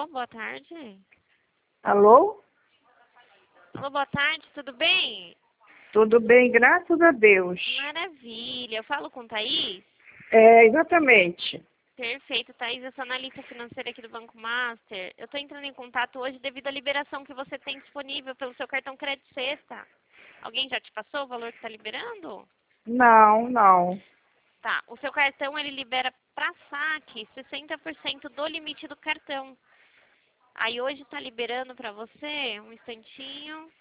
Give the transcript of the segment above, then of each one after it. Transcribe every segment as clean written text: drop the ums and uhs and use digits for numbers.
boa tarde. Alô? Alô, boa tarde, tudo bem? Tudo bem, graças a Deus. Maravilha. Eu falo com Thaís? É, exatamente. Perfeito, Thaís. Eu sou analista financeira aqui do Banco Master. Eu estou entrando em contato hoje devido à liberação que você tem disponível pelo seu cartão Crédito Sexta. Alguém já te passou o valor que está liberando? Não. Tá. O seu cartão, ele libera para saque 60% do limite do cartão. Aí hoje está liberando para você, um instantinho.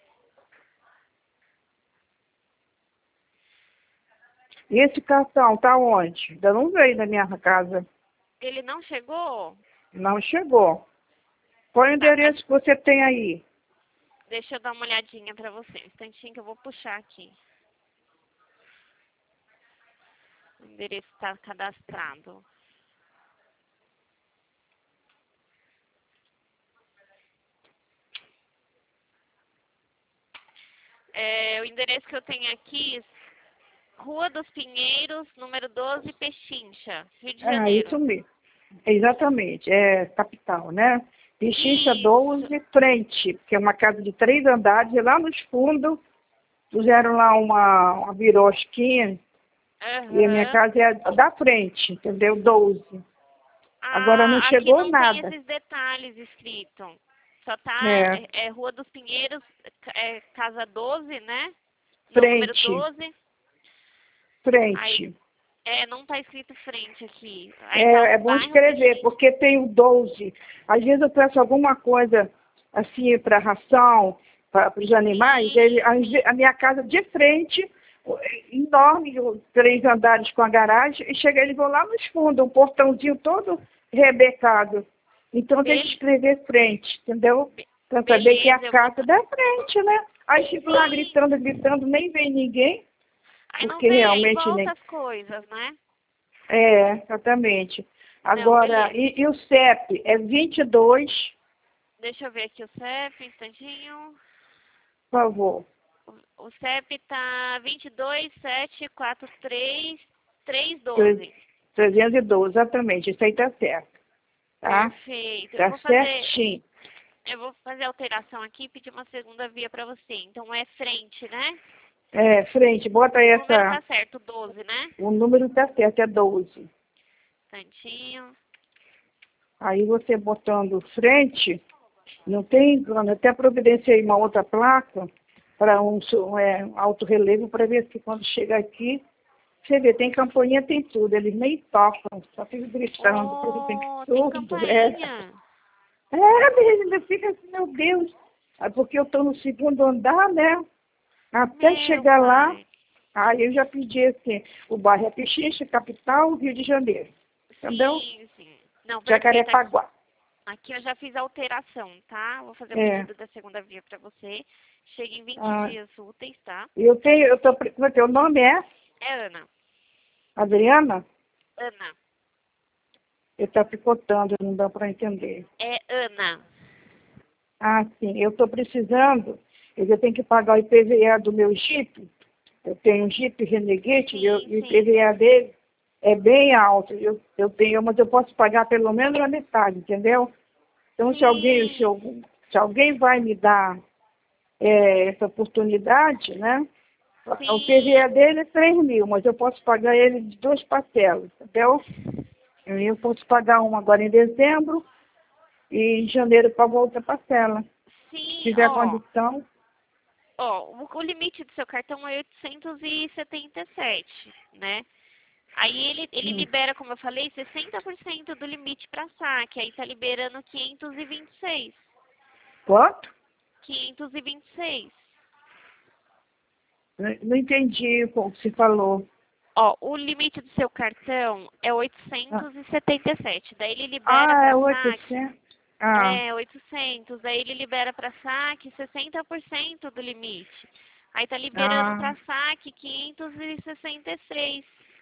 E esse cartão tá onde? Ainda não veio na minha casa. Ele não chegou? Não chegou. Qual é o Tá, endereço que você tem aí? deixa eu dar uma olhadinha para você. Um instantinho que eu vou puxar aqui. O endereço está cadastrado. O endereço que eu tenho aqui, Rua dos Pinheiros, número 12, Pechincha, Rio de Ah, isso Janeiro. mesmo. Exatamente. É capital, né? Pichincha Isso. 12, frente, que é uma casa de 3 andares, e lá nos fundos puseram lá uma birosquinha, e a minha Aham. casa é a da frente, entendeu? 12. Agora não Ah, aqui chegou não tem nada. esses detalhes escritos. Só tá É, Rua dos Pinheiros, casa 12, né? Não, número frente, 12. Aí, frente. não tá escrito frente aqui. Aí tá É bom bairro escrever, Pechincha. porque tem o 12. Às vezes eu peço alguma coisa assim para ração, para os animais, Sim, sim. a minha casa de frente, enorme, 3 andares com a garagem, e chega eles vão lá nos fundos, um portãozinho todo rebecado. Então tem que Be- escrever frente, entendeu? Para saber que é a beleza, eu vou. casa da frente, né? Aí fico lá Sim. gritando, nem vem ninguém, Aí não porque vem, aí realmente volta nem. as coisas, né? É, exatamente. Não, Agora, beleza. e o CEP é 22, Deixa eu ver aqui o CEP, um instantinho. por favor. O CEP tá 22743312. 312, exatamente, isso aí tá certo, tá? Perfeito. Tá certinho. Eu vou fazer alteração aqui e pedir uma segunda via para você. Então é frente, né? É, frente, bota aí O número tá certo, 12, né? o número tá certo, é 12. Instantinho. Aí você botando frente, não tem engano, até providenciei uma outra placa para um alto relevo para ver se quando chega aqui, você vê, tem campainha, tem tudo, eles nem tocam, só ficam gritando, tudo tem Oh, tem surdo, campainha. menina, fica assim, meu Deus, é porque eu estou no segundo andar, né? Até Meu chegar lá, pai. aí eu já pedi assim, o bairro é Pechincha, capital, Rio de Janeiro, entendeu? Sim, sim. Não, perfeito. Jacarepaguá. Aqui eu já fiz a alteração, tá? Vou fazer o É. pedido da segunda via para você. Chega em 20 Ah, dias úteis, tá? como é teu nome é? É Ana. Adriana? Ana. Ele está picotando, não dá para entender. É Ana. Ah, sim, eu estou precisando, eu tenho que pagar o IPVA do meu Jeep. Eu tenho um Jeep Renegade e Sim, o sim. IPVA dele é bem alto. Eu tenho, mas eu posso pagar pelo menos a metade, entendeu? Então, Sim. se alguém vai me dar essa oportunidade, né? O Sim. IPVA dele é 3 mil, mas eu posso pagar ele de 2 parcelas, entendeu? Eu posso pagar uma agora em dezembro e em janeiro eu pago outra parcela. Se Sim, tiver condição, o limite do seu cartão é 877, né? Aí ele hum, libera, como eu falei, 60% do limite para saque. Aí tá liberando 526. quanto? 526. Não entendi o que você falou. O limite do seu cartão é 877. Daí ele libera Ah, é para saque. 800. Ah, 800. Daí ele libera para saque 60% do limite. Aí tá liberando ah, para saque 563.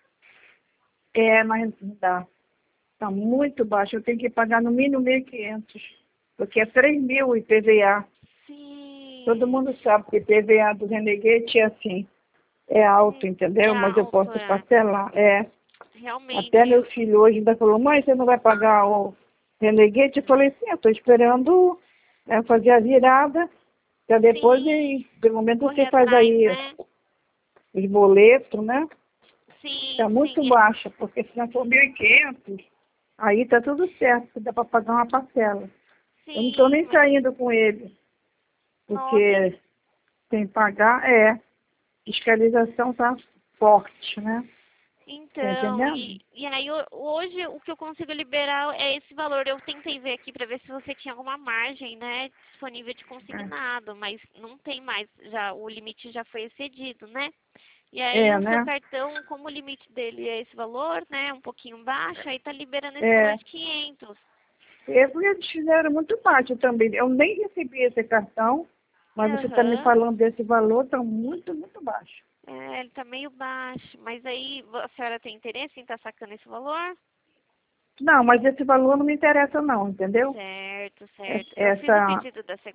mas não dá. Está muito baixo. Eu tenho que pagar no mínimo 1.500, porque é 3 mil o IPVA. Todo Sim. mundo sabe que o IPVA do Renegade é assim, é alto, É entendeu? Mas eu alto, posso parcelar. É. Até realmente. meu filho hoje ainda falou, mãe, você não vai pagar Reneguete, eu falei assim, eu tô esperando fazer a virada, para depois, Sim, pelo menos correr você faz atrás, aí né? os boletos, né? Tá Sim, muito sim, baixa, porque se não for 1.500, aí tá tudo certo, dá para pagar uma parcela. Eu não estou sim, nem mas saindo com ele, nossa, porque sem pagar, fiscalização tá forte, né? Tá então, entendendo? e aí hoje o que eu consigo liberar é esse valor. Eu tentei ver aqui para ver se você tinha alguma margem, né, disponível de consignado, mas não tem mais, já o limite já foi excedido, né? E aí o seu Né? cartão, como o limite dele é esse valor, né, um pouquinho baixo, aí tá liberando esse valor É, de 500. eles fizeram muito baixo também. Eu nem recebi esse cartão, mas você está me Aham. falando desse valor, tá muito, muito baixo. É, ele tá meio baixo, mas aí a senhora tem interesse em estar sacando esse valor? Não, mas esse valor não me interessa não, entendeu? Certo, certo. Eu fiz o Essa, pedido da